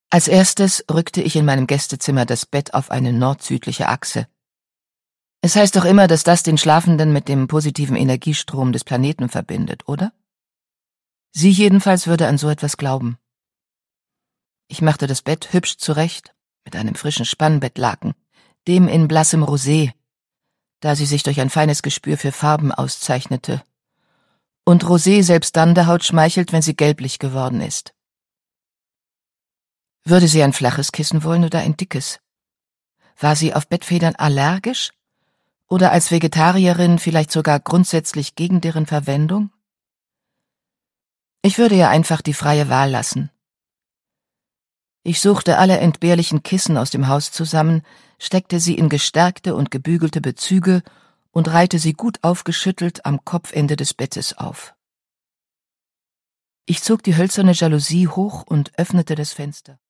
Als erstes rückte ich in meinem Gästezimmer das Bett auf eine nord-südliche Achse. Es heißt doch immer, dass das den Schlafenden mit dem positiven Energiestrom des Planeten verbindet, oder? Sie jedenfalls würde an so etwas glauben. Ich machte das Bett hübsch zurecht, mit einem frischen Spannbettlaken, dem in blassem Rosé, da sie sich durch ein feines Gespür für Farben auszeichnete. Und Rosé selbst dann der Haut schmeichelt, wenn sie gelblich geworden ist. Würde sie ein flaches Kissen wollen oder ein dickes? War sie auf Bettfedern allergisch? Oder als Vegetarierin vielleicht sogar grundsätzlich gegen deren Verwendung? Ich würde ihr einfach die freie Wahl lassen. Ich suchte alle entbehrlichen Kissen aus dem Haus zusammen, steckte sie in gestärkte und gebügelte Bezüge und reihte sie gut aufgeschüttelt am Kopfende des Bettes auf. Ich zog die hölzerne Jalousie hoch und öffnete das Fenster.